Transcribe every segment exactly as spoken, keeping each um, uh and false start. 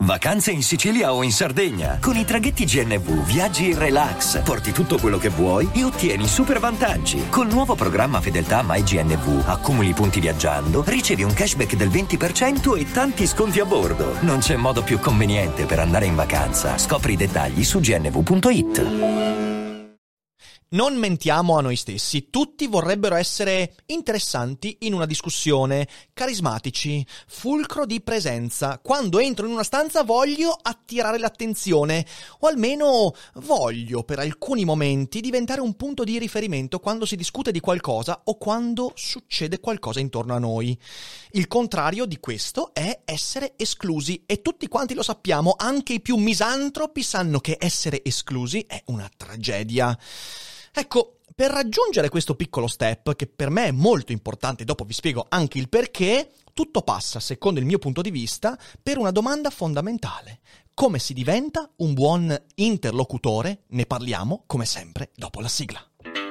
Vacanze in Sicilia o in Sardegna. Con i traghetti G N V viaggi in relax, porti tutto quello che vuoi e ottieni super vantaggi. Col nuovo programma Fedeltà MyGNV accumuli punti viaggiando, ricevi un cashback del venti per cento e tanti sconti a bordo. Non c'è modo più conveniente per andare in vacanza. Scopri i dettagli su g n v punto i t. Non mentiamo a noi stessi, tutti vorrebbero essere interessanti in una discussione, carismatici, fulcro di presenza. Quando entro in una stanza voglio attirare l'attenzione, o almeno voglio per alcuni momenti diventare un punto di riferimento quando si discute di qualcosa o quando succede qualcosa intorno a noi. Il contrario di questo è essere esclusi, e tutti quanti lo sappiamo, anche i più misantropi sanno che essere esclusi è una tragedia. Ecco, per raggiungere questo piccolo step, che per me è molto importante, dopo vi spiego anche il perché, tutto passa, secondo il mio punto di vista, per una domanda fondamentale. Come si diventa un buon interlocutore? Ne parliamo, come sempre, dopo la sigla.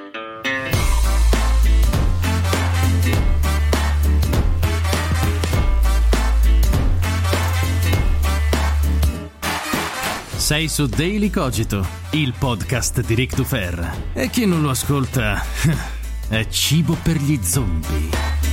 Sei su Daily Cogito, il podcast di Ric Dufer. E chi non lo ascolta è cibo per gli zombie.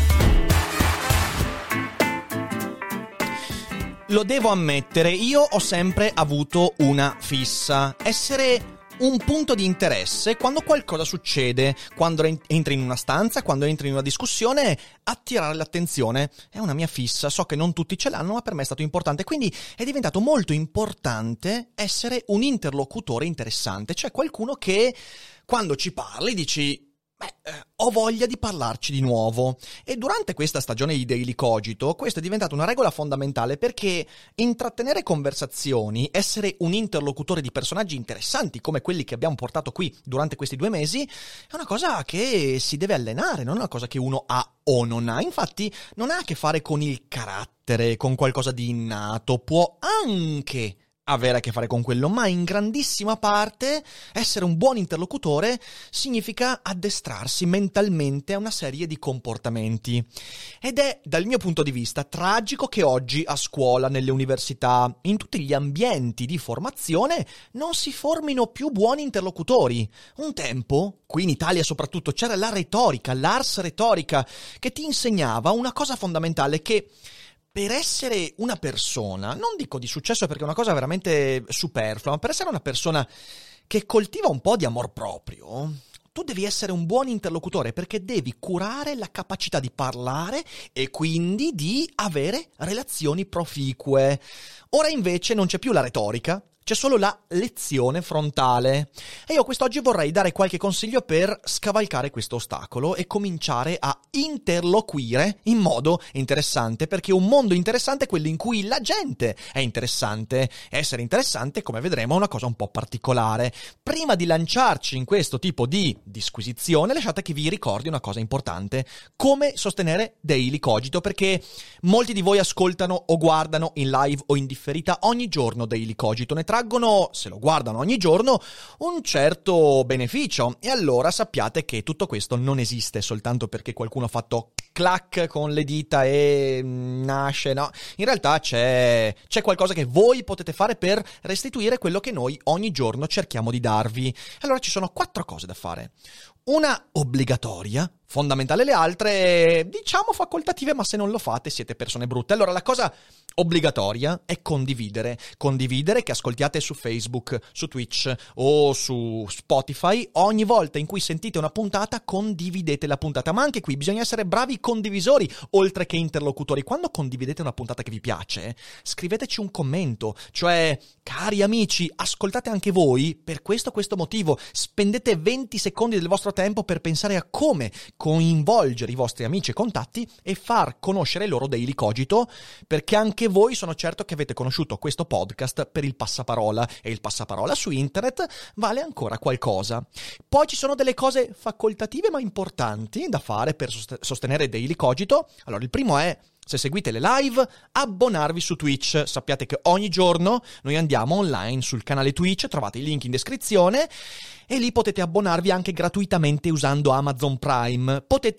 Lo devo ammettere, io ho sempre avuto una fissa: essere un punto di interesse quando qualcosa succede, quando entri in una stanza, quando entri in una discussione, attirare l'attenzione. È una mia fissa, so che non tutti ce l'hanno, ma per me è stato importante. Quindi è diventato molto importante essere un interlocutore interessante, cioè qualcuno che quando ci parli dici: beh, eh, ho voglia di parlarci di nuovo. E durante questa stagione di Daily Cogito questo è diventato una regola fondamentale, perché intrattenere conversazioni, essere un interlocutore di personaggi interessanti come quelli che abbiamo portato qui durante questi due mesi, è una cosa che si deve allenare, non è una cosa che uno ha o non ha. Infatti non ha a che fare con il carattere, con qualcosa di innato, può anche avere a che fare con quello, ma in grandissima parte essere un buon interlocutore significa addestrarsi mentalmente a una serie di comportamenti. Ed è, dal mio punto di vista, tragico che oggi a scuola, nelle università, in tutti gli ambienti di formazione non si formino più buoni interlocutori. Un tempo, qui in Italia soprattutto, c'era la retorica, l'ars retorica, che ti insegnava una cosa fondamentale, che per essere una persona, non dico di successo perché è una cosa veramente superflua, ma per essere una persona che coltiva un po' di amor proprio, tu devi essere un buon interlocutore, perché devi curare la capacità di parlare e quindi di avere relazioni proficue. Ora invece non c'è più la retorica, c'è solo la lezione frontale. E io quest'oggi vorrei dare qualche consiglio per scavalcare questo ostacolo e cominciare a interloquire in modo interessante, perché un mondo interessante è quello in cui la gente è interessante. Essere interessante, come vedremo, è una cosa un po' particolare. Prima di lanciarci in questo tipo di disquisizione, lasciate che vi ricordi una cosa importante: come sostenere Daily Cogito, perché molti di voi ascoltano o guardano in live o in differita ogni giorno Daily Cogito, ne traggono, se lo guardano ogni giorno, un certo beneficio. E allora sappiate che tutto questo non esiste soltanto perché qualcuno ha fatto clac con le dita e nasce, no. In realtà c'è, c'è qualcosa che voi potete fare per restituire quello che noi ogni giorno cerchiamo di darvi. Allora ci sono quattro cose da fare. Una obbligatoria, fondamentale, le altre diciamo facoltative, ma se non lo fate siete persone brutte. Allora la cosa obbligatoria è condividere. Condividere, che ascoltiate su Facebook, su Twitch o su Spotify. Ogni volta in cui sentite una puntata, condividete la puntata. Ma anche qui bisogna essere bravi condivisori, oltre che interlocutori. Quando condividete una puntata che vi piace, scriveteci un commento. Cioè, cari amici, ascoltate anche voi per questo questo motivo. Spendete venti secondi del vostro tempo per pensare a come coinvolgere i vostri amici e contatti e far conoscere loro Daily Cogito, perché anche voi sono certo che avete conosciuto questo podcast per il passaparola, e il passaparola su internet vale ancora qualcosa. Poi ci sono delle cose facoltative ma importanti da fare per sostenere Daily Cogito. Allora, il primo è, se seguite le live, abbonarvi su Twitch. Sappiate che ogni giorno noi andiamo online sul canale Twitch, trovate i link in descrizione, e lì potete abbonarvi anche gratuitamente usando Amazon Prime. Potete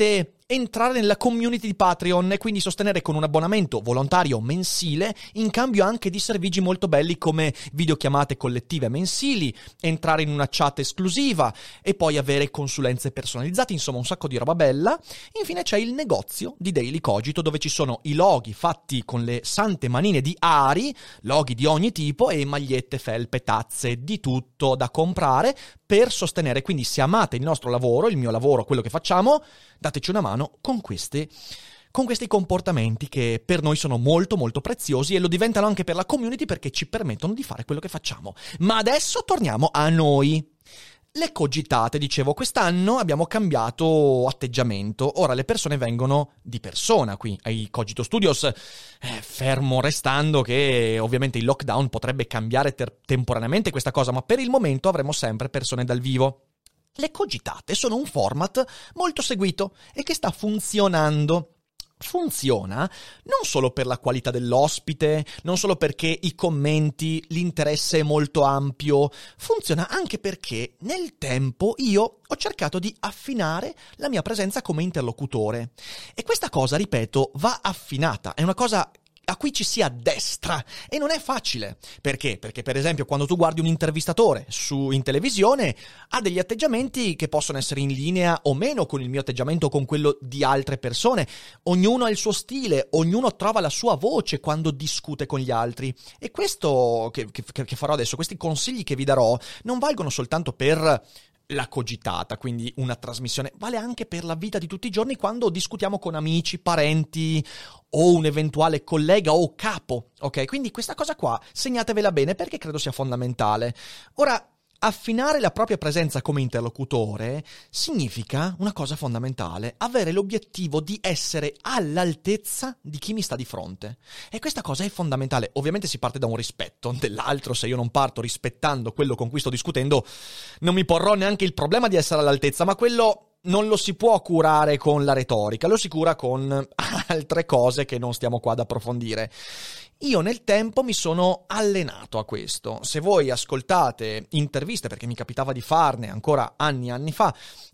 entrare nella community di Patreon e quindi sostenere con un abbonamento volontario mensile in cambio anche di servigi molto belli come videochiamate collettive mensili, entrare in una chat esclusiva e poi avere consulenze personalizzate, insomma un sacco di roba bella. Infine c'è il negozio di Daily Cogito dove ci sono i loghi fatti con le sante manine di Ari, loghi di ogni tipo e magliette, felpe, tazze, di tutto da comprare per sostenere. Quindi se amate il nostro lavoro, il mio lavoro, quello che facciamo, dateci una mano con questi, con questi comportamenti che per noi sono molto molto preziosi e lo diventano anche per la community perché ci permettono di fare quello che facciamo. Ma adesso torniamo a noi. Le cogitate, dicevo, quest'anno abbiamo cambiato atteggiamento. Ora le persone vengono di persona qui ai Cogito Studios, eh, fermo restando che ovviamente il lockdown potrebbe cambiare ter- temporaneamente questa cosa, ma per il momento avremo sempre persone dal vivo. Le cogitate sono un format molto seguito e che sta funzionando. Funziona non solo per la qualità dell'ospite, non solo perché i commenti, l'interesse è molto ampio, funziona anche perché nel tempo io ho cercato di affinare la mia presenza come interlocutore. E questa cosa, ripeto, va affinata, è una cosa a cui ci si addestra e non è facile. Perché? Perché per esempio quando tu guardi un intervistatore su in televisione ha degli atteggiamenti che possono essere in linea o meno con il mio atteggiamento o con quello di altre persone. Ognuno ha il suo stile, ognuno trova la sua voce quando discute con gli altri. E questo che, che, che farò adesso, questi consigli che vi darò, non valgono soltanto per la cogitata, quindi una trasmissione, vale anche per la vita di tutti i giorni quando discutiamo con amici, parenti o un eventuale collega o capo, ok? Quindi questa cosa qua segnatevela bene perché credo sia fondamentale. Ora, affinare la propria presenza come interlocutore significa una cosa fondamentale: avere l'obiettivo di essere all'altezza di chi mi sta di fronte. E questa cosa è fondamentale. Ovviamente si parte da un rispetto dell'altro. Se io non parto rispettando quello con cui sto discutendo, non mi porrò neanche il problema di essere all'altezza, ma quello non lo si può curare con la retorica, lo si cura con altre cose che non stiamo qua ad approfondire. Io nel tempo mi sono allenato a questo. Se voi ascoltate interviste, perché mi capitava di farne ancora anni e anni fa,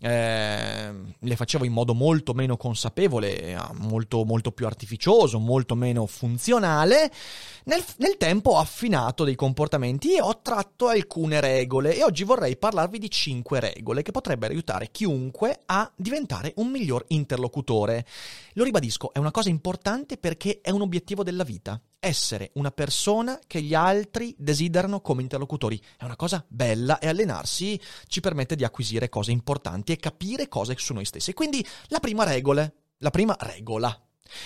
eh, le facevo in modo molto meno consapevole, molto, molto più artificioso, molto meno funzionale. Nel, nel tempo ho affinato dei comportamenti e ho tratto alcune regole e oggi vorrei parlarvi di cinque regole che potrebbero aiutare chiunque a diventare un miglior interlocutore. Lo ribadisco, è una cosa importante perché è un obiettivo della vita. Essere una persona che gli altri desiderano come interlocutori è una cosa bella e allenarsi ci permette di acquisire cose importanti e capire cose su noi stessi. Quindi la prima regola, la prima regola: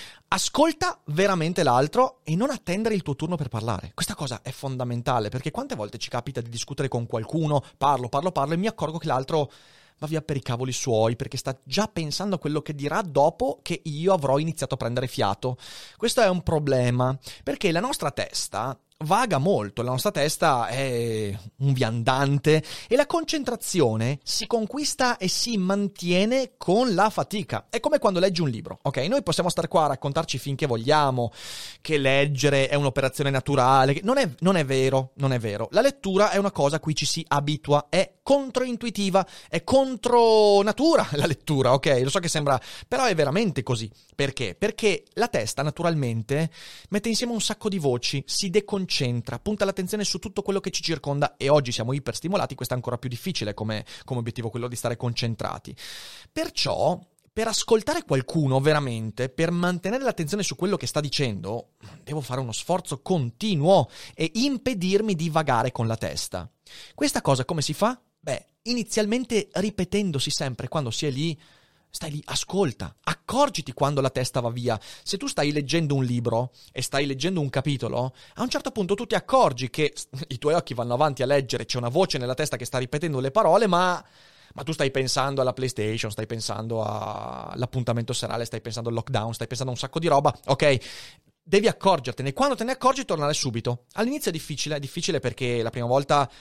ascolta veramente l'altro e non attendere il tuo turno per parlare. Questa cosa è fondamentale perché quante volte ci capita di discutere con qualcuno, parlo, parlo, parlo e mi accorgo che l'altro va via per i cavoli suoi perché sta già pensando a quello che dirà dopo che io avrò iniziato a prendere fiato. Questo è un problema perché la nostra testa vaga molto, la nostra testa è un viandante e la concentrazione si conquista e si mantiene con la fatica. È come quando leggi un libro, ok? Noi possiamo stare qua a raccontarci finché vogliamo che leggere è un'operazione naturale, che non è, non è vero, non è vero. La lettura è una cosa a cui ci si abitua, è controintuitiva, è contro natura la lettura, ok? Lo so che sembra, però è veramente così. Perché? Perché la testa naturalmente mette insieme un sacco di voci, si deconcentra, punta l'attenzione su tutto quello che ci circonda e oggi siamo iperstimolati, questo è ancora più difficile come, come obiettivo, quello di stare concentrati. Perciò, per ascoltare qualcuno veramente, per mantenere l'attenzione su quello che sta dicendo, devo fare uno sforzo continuo e impedirmi di vagare con la testa. Questa cosa come si fa? Beh, inizialmente ripetendosi sempre quando si è lì. Stai lì, ascolta, accorgiti quando la testa va via. Se tu stai leggendo un libro e stai leggendo un capitolo, a un certo punto tu ti accorgi che i tuoi occhi vanno avanti a leggere, c'è una voce nella testa che sta ripetendo le parole, ma, ma tu stai pensando alla PlayStation, stai pensando all'appuntamento serale, stai pensando al lockdown, stai pensando a un sacco di roba, ok? Devi accorgertene, quando te ne accorgi tornare subito. All'inizio è difficile, è difficile perché la prima volta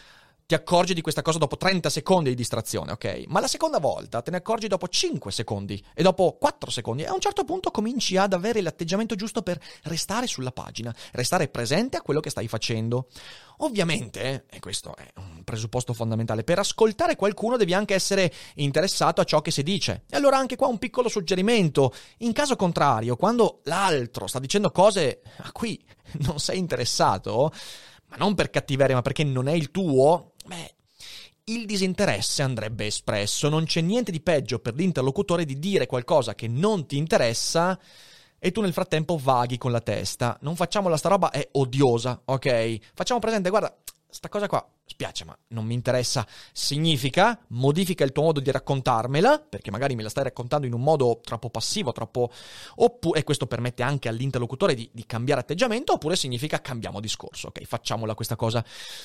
ti accorgi di questa cosa dopo trenta secondi di distrazione, ok? Ma la seconda volta te ne accorgi dopo cinque secondi e dopo quattro secondi e a un certo punto cominci ad avere l'atteggiamento giusto per restare sulla pagina, restare presente a quello che stai facendo. Ovviamente, e questo è un presupposto fondamentale, per ascoltare qualcuno devi anche essere interessato a ciò che si dice. E allora anche qua un piccolo suggerimento. In caso contrario, quando l'altro sta dicendo cose a cui non sei interessato, ma non per cattiveria, ma perché non è il tuo, beh, il disinteresse andrebbe espresso. Non c'è niente di peggio per l'interlocutore di dire qualcosa che non ti interessa e tu nel frattempo vaghi con la testa. Non facciamola, sta roba è odiosa, ok? Facciamo presente, guarda, sta cosa qua spiace, ma non mi interessa. Significa, modifica il tuo modo di raccontarmela, perché magari me la stai raccontando in un modo troppo passivo, troppo... Oppure, e questo permette anche all'interlocutore di, di cambiare atteggiamento, oppure significa cambiamo discorso, ok? Facciamola questa cosa.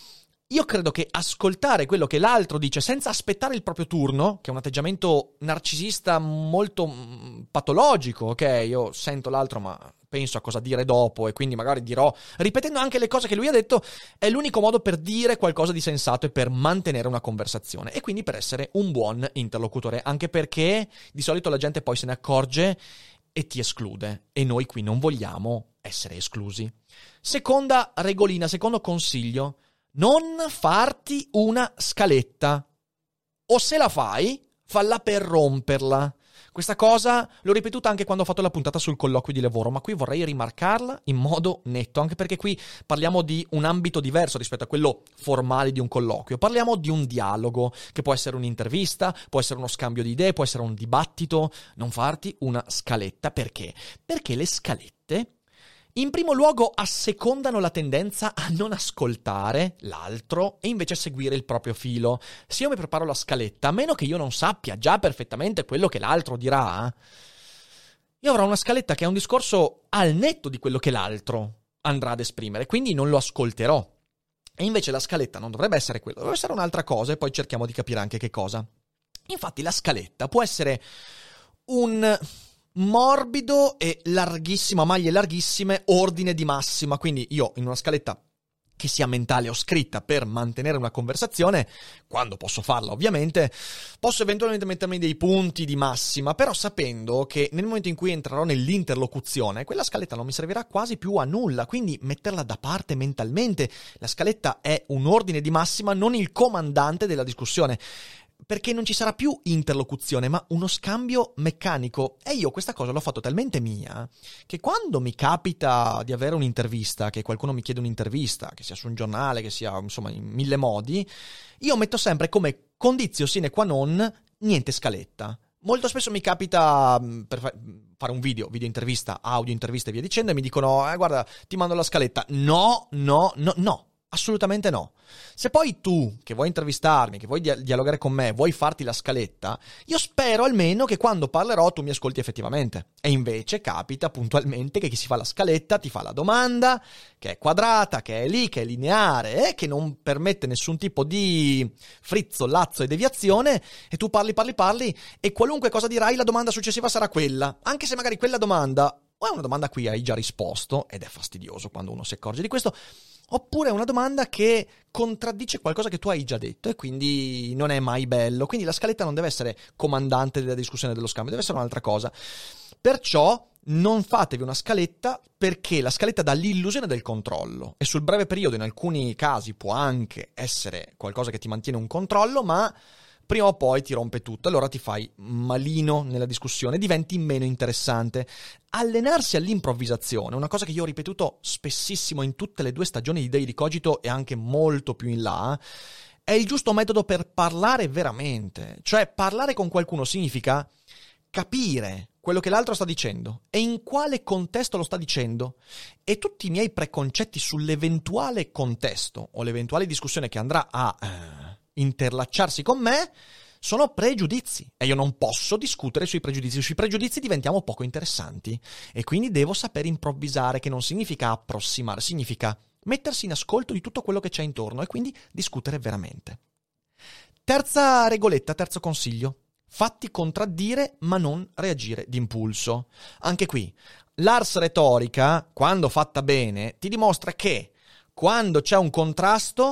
Io credo che ascoltare quello che l'altro dice senza aspettare il proprio turno, che è un atteggiamento narcisista molto mh, patologico, ok? Io sento l'altro ma penso a cosa dire dopo e quindi magari dirò, ripetendo anche le cose che lui ha detto, è l'unico modo per dire qualcosa di sensato e per mantenere una conversazione e quindi per essere un buon interlocutore, anche perché di solito la gente poi se ne accorge e ti esclude e noi qui non vogliamo essere esclusi. Seconda regolina, secondo consiglio: non farti una scaletta, o se la fai, falla per romperla. Questa cosa l'ho ripetuta anche quando ho fatto la puntata sul colloquio di lavoro, ma qui vorrei rimarcarla in modo netto, anche perché qui parliamo di un ambito diverso rispetto a quello formale di un colloquio. Parliamo di un dialogo, che può essere un'intervista, può essere uno scambio di idee, può essere un dibattito. Non farti una scaletta, perché? Perché le scalette in primo luogo assecondano la tendenza a non ascoltare l'altro e invece a seguire il proprio filo. Se io mi preparo la scaletta, a meno che io non sappia già perfettamente quello che l'altro dirà, io avrò una scaletta che è un discorso al netto di quello che l'altro andrà ad esprimere, quindi non lo ascolterò. E invece la scaletta non dovrebbe essere quello, deve essere un'altra cosa e poi cerchiamo di capire anche che cosa. Infatti la scaletta può essere un morbido e larghissimo, a maglie larghissime, ordine di massima. Quindi io in una scaletta che sia mentale o scritta per mantenere una conversazione, quando posso farla ovviamente, posso eventualmente mettermi dei punti di massima, però sapendo che nel momento in cui entrerò nell'interlocuzione quella scaletta non mi servirà quasi più a nulla, quindi metterla da parte mentalmente. La scaletta è un ordine di massima, non il comandante della discussione, perché non ci sarà più interlocuzione, ma uno scambio meccanico. E io questa cosa l'ho fatto talmente mia che quando mi capita di avere un'intervista, che qualcuno mi chiede un'intervista, che sia su un giornale, che sia insomma in mille modi, io metto sempre come condizio sine qua non niente scaletta. Molto spesso mi capita per fare un video, video intervista, audio intervista e via dicendo, e mi dicono eh, guarda, ti mando la scaletta. No, no, no, no. Assolutamente no. Se poi tu, che vuoi intervistarmi, che vuoi dialogare con me, vuoi farti la scaletta, io spero almeno che quando parlerò tu mi ascolti effettivamente. E invece capita puntualmente che chi si fa la scaletta ti fa la domanda, che è quadrata, che è lì, che è lineare, e che non permette nessun tipo di frizzo, lazzo e deviazione, e tu parli, parli, parli, e qualunque cosa dirai, la domanda successiva sarà quella. Anche se magari quella domanda o è una domanda a cui hai già risposto, ed è fastidioso quando uno si accorge di questo, oppure è una domanda che contraddice qualcosa che tu hai già detto e quindi non è mai bello. Quindi la scaletta non deve essere comandante della discussione, dello scambio, deve essere un'altra cosa. Perciò non fatevi una scaletta, perché la scaletta dà l'illusione del controllo e sul breve periodo in alcuni casi può anche essere qualcosa che ti mantiene un controllo, ma prima o poi ti rompe tutto, allora ti fai malino nella discussione, diventi meno interessante. Allenarsi all'improvvisazione, una cosa che io ho ripetuto spessissimo in tutte le due stagioni di Daily Cogito e anche molto più in là, è il giusto metodo per parlare veramente. Cioè, parlare con qualcuno significa capire quello che l'altro sta dicendo e in quale contesto lo sta dicendo, e tutti i miei preconcetti sull'eventuale contesto o l'eventuale discussione che andrà a eh, interlacciarsi con me sono pregiudizi e io non posso discutere sui pregiudizi. Sui pregiudizi diventiamo poco interessanti e quindi devo saper improvvisare, che non significa approssimare, significa mettersi in ascolto di tutto quello che c'è intorno e quindi discutere veramente. Terza regoletta, terzo consiglio: fatti contraddire ma non reagire d'impulso. Anche qui l'ars retorica, quando fatta bene, ti dimostra che quando c'è un contrasto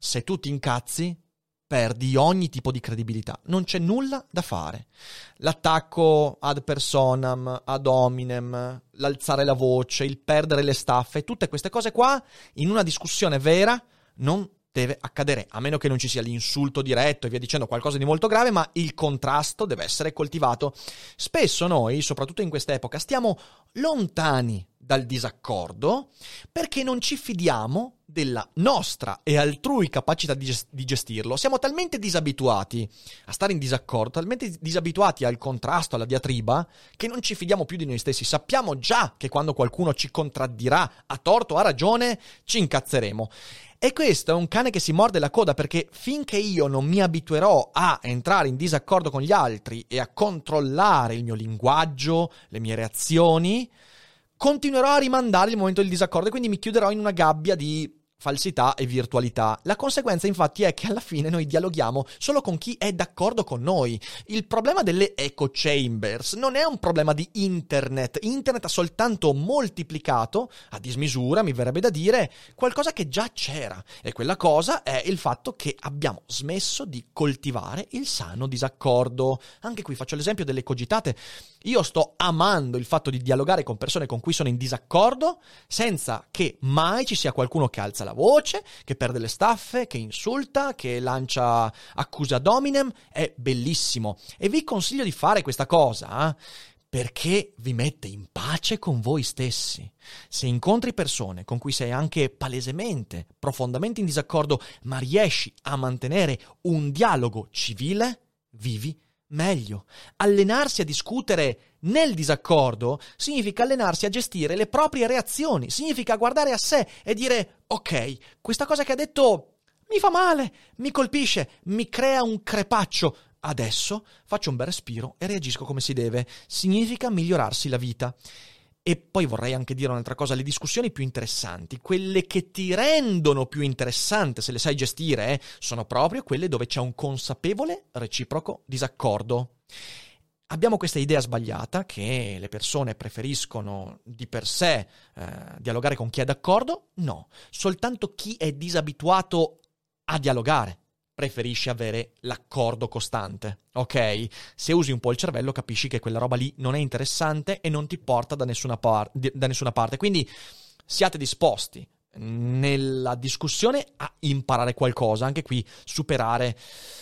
se tu ti incazzi, perdi ogni tipo di credibilità. Non c'è nulla da fare. L'attacco ad personam, ad hominem, l'alzare la voce, il perdere le staffe, tutte queste cose qua, in una discussione vera, non deve accadere, a meno che non ci sia l'insulto diretto e via dicendo, qualcosa di molto grave, ma il contrasto deve essere coltivato. Spesso noi, soprattutto in quest'epoca, stiamo lontani dal disaccordo perché non ci fidiamo della nostra e altrui capacità di, gest- di gestirlo. Siamo talmente disabituati a stare in disaccordo, talmente disabituati al contrasto, alla diatriba, che non ci fidiamo più di noi stessi. Sappiamo già che quando qualcuno ci contraddirà a torto o a ragione, ci incazzeremo. E questo è un cane che si morde la coda, perché finché io non mi abituerò a entrare in disaccordo con gli altri e a controllare il mio linguaggio, le mie reazioni, continuerò a rimandare il momento del disaccordo e quindi mi chiuderò in una gabbia di falsità e virtualità. La conseguenza infatti è che alla fine noi dialoghiamo solo con chi è d'accordo con noi. Il problema delle echo chambers non è un problema di internet. Internet ha soltanto moltiplicato a dismisura, mi verrebbe da dire, qualcosa che già c'era, e quella cosa è il fatto che abbiamo smesso di coltivare il sano disaccordo. Anche qui faccio l'esempio delle cogitate. Io sto amando il fatto di dialogare con persone con cui sono in disaccordo senza che mai ci sia qualcuno che alza la voce, che perde le staffe, che insulta, che lancia accuse ad hominem. È bellissimo e vi consiglio di fare questa cosa eh? perché vi mette in pace con voi stessi. Se incontri persone con cui sei anche palesemente, profondamente in disaccordo, ma riesci a mantenere un dialogo civile, vivi meglio. Allenarsi a discutere nel disaccordo significa allenarsi a gestire le proprie reazioni, significa guardare a sé e dire: ok, questa cosa che ha detto mi fa male, mi colpisce, mi crea un crepaccio. Adesso faccio un bel respiro e reagisco come si deve. Significa migliorarsi la vita. E poi vorrei anche dire un'altra cosa: le discussioni più interessanti, quelle che ti rendono più interessante se le sai gestire, eh, sono proprio quelle dove c'è un consapevole reciproco disaccordo. Abbiamo questa idea sbagliata che le persone preferiscono di per sé eh, dialogare con chi è d'accordo. No, soltanto chi è disabituato a dialogare preferisce avere l'accordo costante, ok? Se usi un po' il cervello capisci che quella roba lì non è interessante e non ti porta da nessuna, par- da nessuna parte. Quindi siate disposti nella discussione a imparare qualcosa, anche qui superare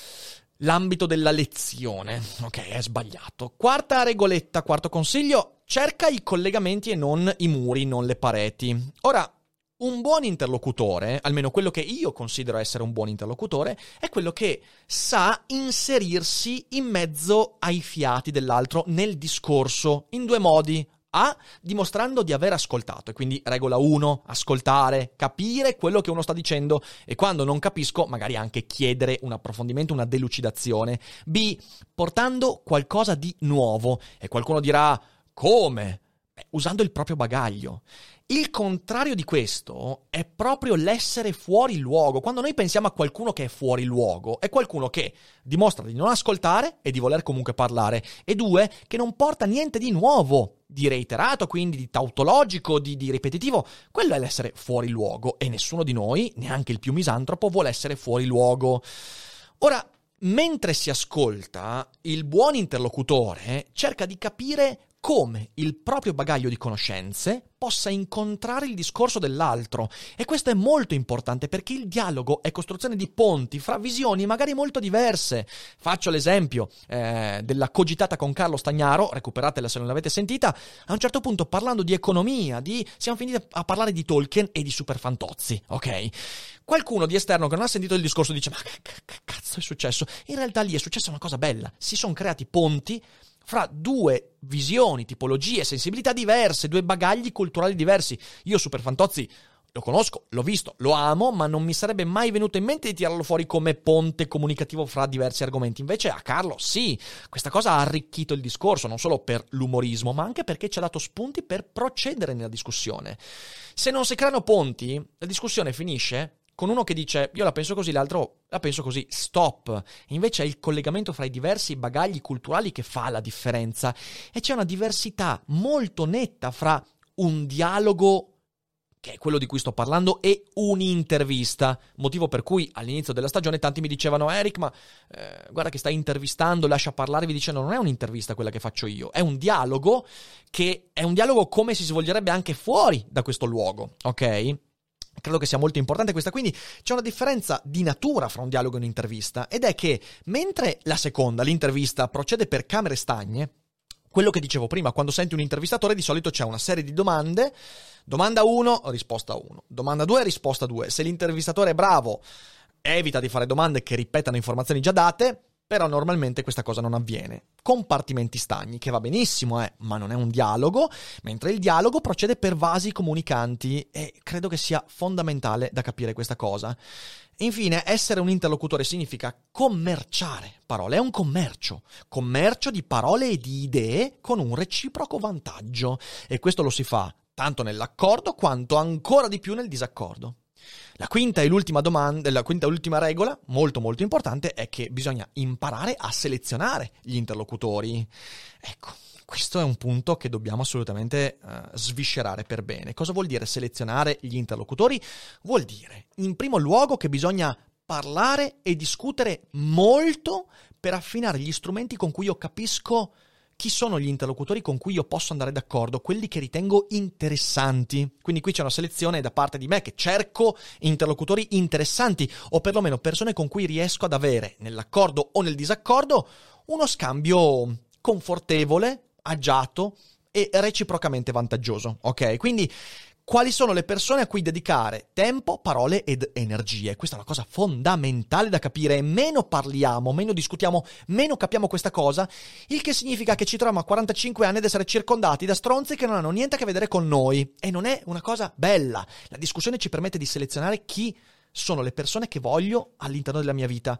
l'ambito della lezione. Ok, è sbagliato. Quarta regoletta, quarto consiglio: cerca i collegamenti e non i muri, non le pareti. Ora, un buon interlocutore, almeno quello che io considero essere un buon interlocutore, è quello che sa inserirsi in mezzo ai fiati dell'altro nel discorso in due modi. A, dimostrando di aver ascoltato, e quindi regola uno, ascoltare, capire quello che uno sta dicendo, e quando non capisco magari anche chiedere un approfondimento, una delucidazione. B, portando qualcosa di nuovo, e qualcuno dirà: come? Beh, usando il proprio bagaglio. Il contrario di questo è proprio l'essere fuori luogo. Quando noi pensiamo a qualcuno che è fuori luogo, è qualcuno che dimostra di non ascoltare e di voler comunque parlare, e due, che non porta niente di nuovo, di reiterato, quindi di tautologico, di, di ripetitivo. Quello è l'essere fuori luogo, e nessuno di noi, neanche il più misantropo, vuole essere fuori luogo. Ora, mentre si ascolta, il buon interlocutore cerca di capire come il proprio bagaglio di conoscenze possa incontrare il discorso dell'altro. E questo è molto importante, perché il dialogo è costruzione di ponti fra visioni magari molto diverse. Faccio l'esempio eh, della cogitata con Carlo Stagnaro, recuperatela se non l'avete sentita. A un certo punto, parlando di economia, di siamo finiti a parlare di Tolkien e di Superfantozzi, ok? Qualcuno di esterno che non ha sentito il discorso dice: ma che cazzo è successo? In realtà lì è successa una cosa bella. Si sono creati ponti fra due visioni, tipologie, sensibilità diverse, due bagagli culturali diversi. Io Superfantozzi lo conosco, l'ho visto, lo amo, ma non mi sarebbe mai venuto in mente di tirarlo fuori come ponte comunicativo fra diversi argomenti. Invece a Carlo sì, questa cosa ha arricchito il discorso, non solo per l'umorismo, ma anche perché ci ha dato spunti per procedere nella discussione. Se non si creano ponti, la discussione finisce con uno che dice: io la penso così, l'altro la penso così, stop. Invece è il collegamento fra i diversi bagagli culturali che fa la differenza, e c'è una diversità molto netta fra un dialogo che è quello di cui sto parlando, e un'intervista. Motivo per cui all'inizio della stagione tanti mi dicevano: Eric, ma eh, guarda che stai intervistando, lascia parlare. Vi dicendo: non è un'intervista quella che faccio io, è un dialogo, che è un dialogo come si svolgerebbe anche fuori da questo luogo, ok? Credo che sia molto importante questa, quindi c'è una differenza di natura fra un dialogo e un'intervista, ed è che mentre la seconda, l'intervista, procede per camere stagne, quello che dicevo prima, quando senti un intervistatore di solito c'è una serie di domande, domanda uno, risposta uno, domanda due, risposta due. Se l'intervistatore è bravo, evita di fare domande che ripetano informazioni già date, però normalmente questa cosa non avviene. Compartimenti stagni, che va benissimo, eh, ma non è un dialogo, mentre il dialogo procede per vasi comunicanti, e credo che sia fondamentale da capire questa cosa. Infine, essere un interlocutore significa commerciare parole, è un commercio, commercio di parole e di idee con un reciproco vantaggio, e questo lo si fa tanto nell'accordo quanto ancora di più nel disaccordo. La quinta e l'ultima domanda, la quinta e l'ultima regola, molto molto importante, è che bisogna imparare a selezionare gli interlocutori. Ecco, questo è un punto che dobbiamo assolutamente uh, sviscerare per bene. Cosa vuol dire selezionare gli interlocutori? Vuol dire, in primo luogo, che bisogna parlare e discutere molto per affinare gli strumenti con cui io capisco chi sono gli interlocutori con cui io posso andare d'accordo, quelli che ritengo interessanti. Quindi qui c'è una selezione da parte di me, che cerco interlocutori interessanti, o perlomeno persone con cui riesco ad avere, nell'accordo o nel disaccordo, uno scambio confortevole, agiato e reciprocamente vantaggioso, ok? Quindi quali sono le persone a cui dedicare tempo, parole ed energie? Questa è una cosa fondamentale da capire, e meno parliamo, meno discutiamo, meno capiamo questa cosa, il che significa che ci troviamo a quarantacinque anni ad essere circondati da stronzi che non hanno niente a che vedere con noi, e non è una cosa bella. La discussione ci permette di selezionare chi sono le persone che voglio all'interno della mia vita,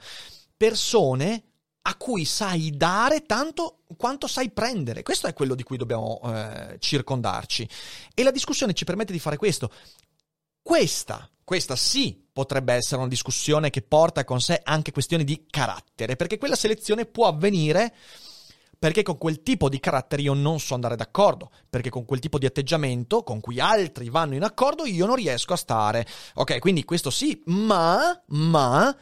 persone a cui sai dare tanto quanto sai prendere. Questo è quello di cui dobbiamo eh, circondarci, e la discussione ci permette di fare questo. Questa, questa sì potrebbe essere una discussione che porta con sé anche questioni di carattere, perché quella selezione può avvenire perché con quel tipo di carattere io non so andare d'accordo, perché con quel tipo di atteggiamento con cui altri vanno in accordo io non riesco a stare. Ok, quindi questo sì, ma ma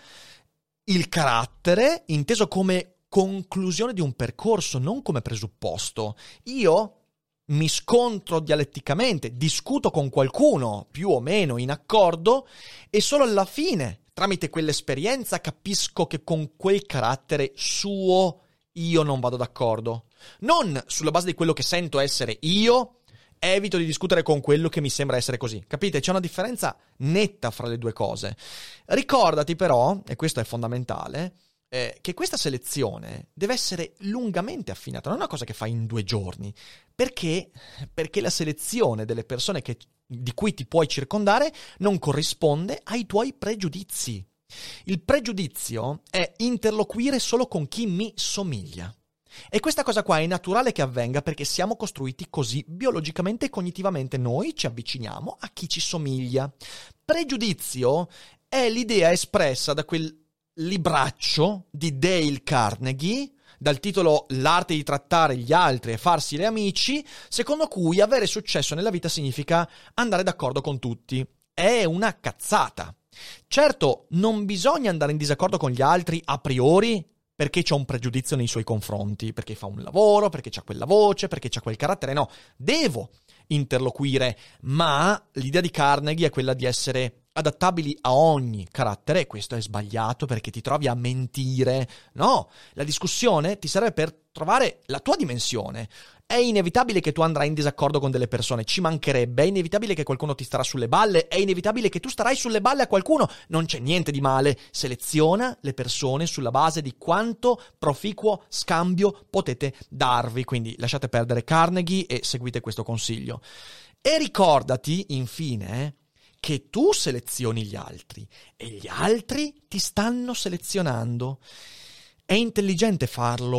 il carattere inteso come conclusione di un percorso, non come presupposto. Io mi scontro dialetticamente, discuto con qualcuno più o meno in accordo, e solo alla fine, tramite quell'esperienza, capisco che con quel carattere suo io non vado d'accordo. Non sulla base di quello che sento essere io, evito di discutere con quello che mi sembra essere così. Capite? C'è una differenza netta fra le due cose. Ricordati però, e questo è fondamentale, eh, che questa selezione deve essere lungamente affinata, non è una cosa che fai in due giorni. Perché? Perché la selezione delle persone che, di cui ti puoi circondare non corrisponde ai tuoi pregiudizi. Il pregiudizio è interloquire solo con chi mi somiglia. E questa cosa qua è naturale che avvenga perché siamo costruiti così biologicamente e cognitivamente. Noi ci avviciniamo a chi ci somiglia. Pregiudizio è l'idea espressa da quel libraccio di Dale Carnegie dal titolo L'arte di trattare gli altri e farsene amici, secondo cui avere successo nella vita significa andare d'accordo con tutti. È una cazzata. Certo, non bisogna andare in disaccordo con gli altri a priori perché c'è un pregiudizio nei suoi confronti, perché fa un lavoro, perché c'ha quella voce, perché c'ha quel carattere. No, devo interloquire, ma l'idea di Carnegie è quella di essere adattabili a ogni carattere, e questo è sbagliato perché ti trovi a mentire. No, la discussione ti serve per trovare la tua dimensione. È inevitabile che tu andrai in disaccordo con delle persone, ci mancherebbe, è inevitabile che qualcuno ti starà sulle balle, è inevitabile che tu starai sulle balle a qualcuno, non c'è niente di male. Seleziona le persone sulla base di quanto proficuo scambio potete darvi, quindi lasciate perdere Carnegie e seguite questo consiglio. E ricordati, infine, che tu selezioni gli altri e gli altri ti stanno selezionando. È intelligente farlo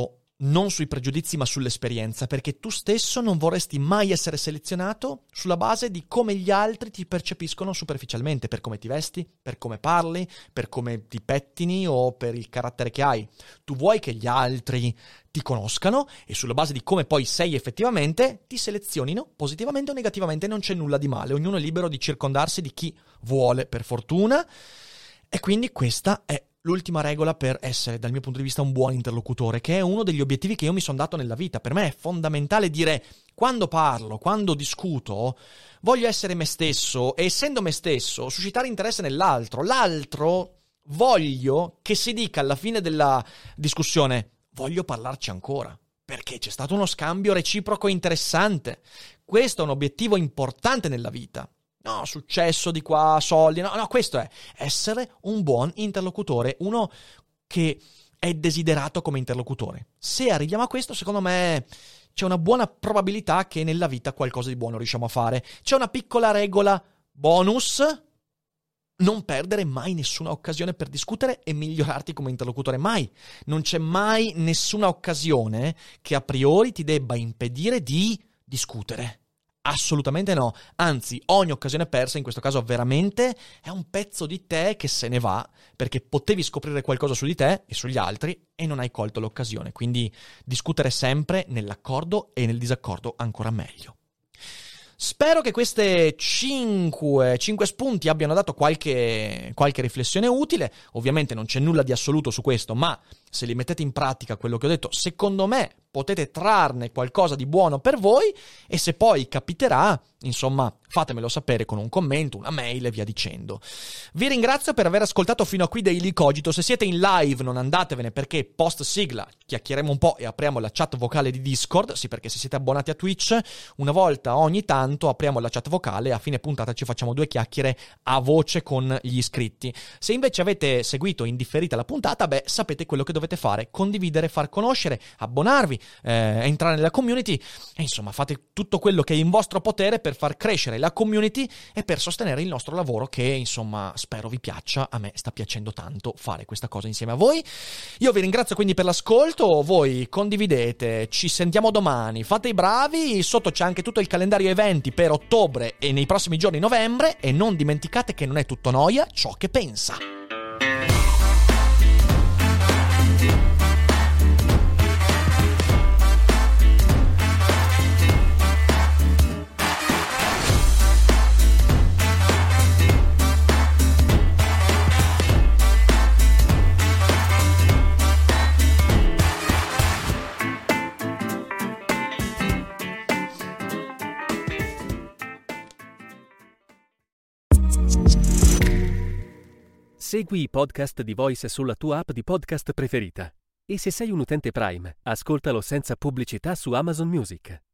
non sui pregiudizi ma sull'esperienza, perché tu stesso non vorresti mai essere selezionato sulla base di come gli altri ti percepiscono superficialmente, per come ti vesti, per come parli, per come ti pettini o per il carattere che hai. Tu vuoi che gli altri ti conoscano e sulla base di come poi sei effettivamente ti selezionino positivamente o negativamente. Non c'è nulla di male, ognuno è libero di circondarsi di chi vuole, per fortuna, e quindi questa è l'ultima regola per essere, dal mio punto di vista, un buon interlocutore, che è uno degli obiettivi che io mi sono dato nella vita. Per me è fondamentale dire, quando parlo, quando discuto, voglio essere me stesso e, essendo me stesso, suscitare interesse nell'altro. L'altro voglio che si dica alla fine della discussione, voglio parlarci ancora, perché c'è stato uno scambio reciproco interessante. Questo è un obiettivo importante nella vita. No, successo di qua, soldi, no, no, questo è essere un buon interlocutore, uno che è desiderato come interlocutore. Se arriviamo a questo, secondo me c'è una buona probabilità che nella vita qualcosa di buono riusciamo a fare. C'è una piccola regola bonus: non perdere mai nessuna occasione per discutere e migliorarti come interlocutore, mai. Non c'è mai nessuna occasione che a priori ti debba impedire di discutere. Assolutamente no, anzi ogni occasione persa in questo caso veramente è un pezzo di te che se ne va, perché potevi scoprire qualcosa su di te e sugli altri e non hai colto l'occasione. Quindi discutere sempre nell'accordo e nel disaccordo ancora meglio. Spero che queste cinque, cinque spunti abbiano dato qualche, qualche riflessione utile. Ovviamente non c'è nulla di assoluto su questo, ma se li mettete in pratica quello che ho detto, secondo me potete trarne qualcosa di buono per voi, e se poi capiterà, insomma, fatemelo sapere con un commento, una mail e via dicendo. Vi ringrazio per aver ascoltato fino a qui Daily Cogito. Se siete in live non andatevene, perché post sigla chiacchieremo un po' e apriamo la chat vocale di Discord. Sì, perché se siete abbonati a Twitch, una volta ogni tanto apriamo la chat vocale e a fine puntata ci facciamo due chiacchiere a voce con gli iscritti. Se invece avete seguito in differita la puntata, beh, sapete quello che dovete fare: condividere, far conoscere, abbonarvi, eh, entrare nella community e insomma fate tutto quello che è in vostro potere per far crescere la community e per sostenere il nostro lavoro, che insomma spero vi piaccia. A me sta piacendo tanto fare questa cosa insieme a voi. Io vi ringrazio quindi per l'ascolto, voi condividete, ci sentiamo domani, fate i bravi. Sotto c'è anche tutto il calendario eventi per ottobre e nei prossimi giorni novembre, e non dimenticate che non è tutto noia ciò che pensa. Segui i podcast di Voice sulla tua app di podcast preferita. E se sei un utente Prime, ascoltalo senza pubblicità su Amazon Music.